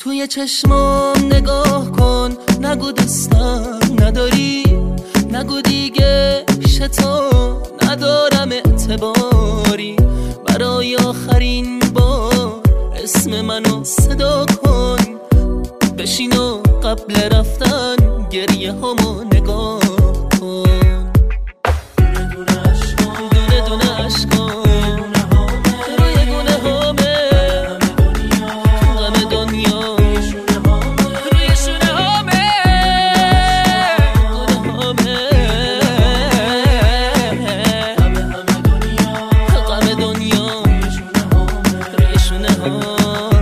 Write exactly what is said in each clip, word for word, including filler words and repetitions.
توی چشمام نگاه کن، نگو دوستم نداری، نگو دیگه شتو ندارم اعتباری. برای آخرین بار اسم منو صدا کن، بشین و قبل رفتن گریه همو نگاه کن. دونه دونه عشقان، دونه دونه عشقان روی گونه همه غم دنیا، روی شونه همه گونه همه غم دنیا، روی شونه همه.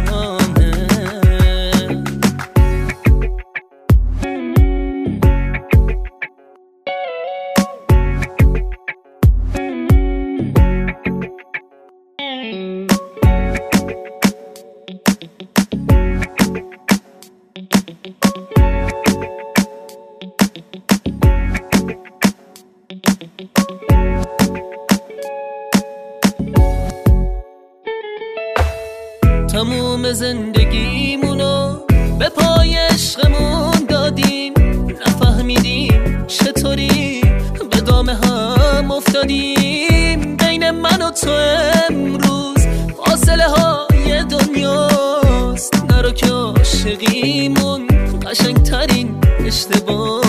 تموم زندگیمونو به پای عشقمون دادیم، نفهمیدیم چطوری به دام هم افتادیم. بین من و تو امروز فاصله های دنیاست، نرو که عاشقیمون قشنگترین اشتباه